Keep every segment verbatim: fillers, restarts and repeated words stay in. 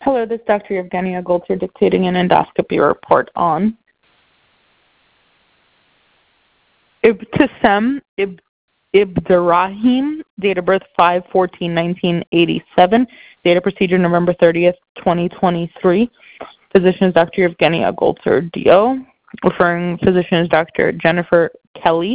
Hello, this is Doctor Evgenia Goltzer dictating an endoscopy report on Ibtisam Ib- Ibdirahim, date of birth five fourteen nineteen eighty-seven, date of procedure November thirtieth, twenty twenty-three. Physician is Doctor Evgenia Goltzer, D O. Referring physician is Doctor Jennifer Kelly.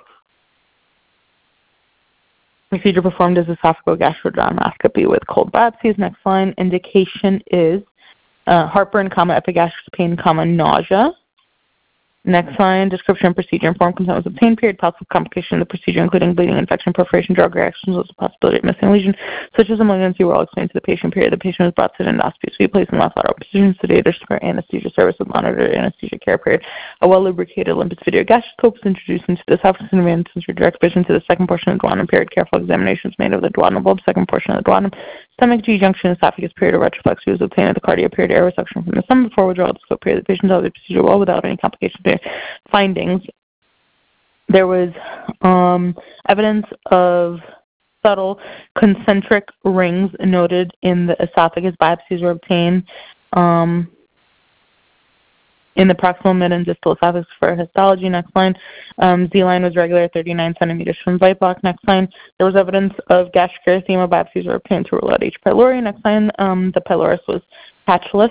Procedure performed as esophagogastrodermoscopy with cold biopsies. Next line, indication is uh, heartburn, comma, epigastric pain, comma, nausea. Next line, description, procedure, informed consent was obtained, period, possible complication of the procedure, including bleeding, infection, perforation, drug reactions, was a possibility of missing lesion, such as a malignancy, were all explained to the patient, period. The patient was brought to the endoscopy suite, placed in left lateral position, sedated, for anesthesia service with monitored anesthesia care, period. A well-lubricated Olympus video gastroscope was introduced into the esophagus and advanced into direct vision to the second portion of the duodenum, period. Careful examination was made of the duodenal bulb, second portion of the duodenum, stomach, G-junction, esophagus, period, of retroflexy was obtained at the cardia, period, air resection from the stomach before withdrawal of the scope, period. The patient held the procedure well without any complications, period. Findings, there was um, evidence of subtle concentric rings noted in the esophagus. Biopsies were obtained um, in the proximal, mid, and distal esophagus for histology. Next line, um, Z-line was regular, thirty-nine centimeters from bite block. Next line, there was evidence of gastric erythema. Biopsies were obtained to rule out H. pylori. Next line, um, the pylorus was patchless.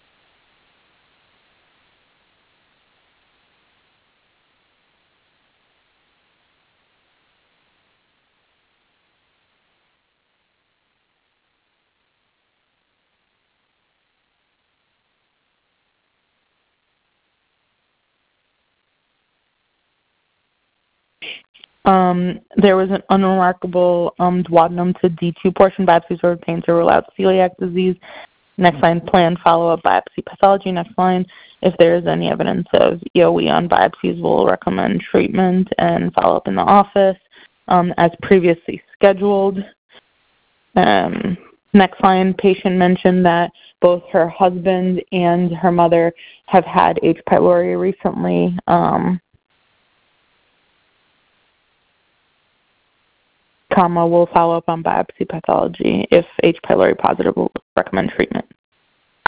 Um, there was an unremarkable um, duodenum to D two portion. Biopsies were obtained to rule out celiac disease. Next line, planned follow-up biopsy pathology. Next line, if there is any evidence of E O E on biopsies, we'll recommend treatment and follow-up in the office um, as previously scheduled. Um, next line, patient mentioned that both her husband and her mother have had H. pylori recently. Um, comma, we'll follow up on biopsy pathology. If H. pylori positive, we'll recommend treatment.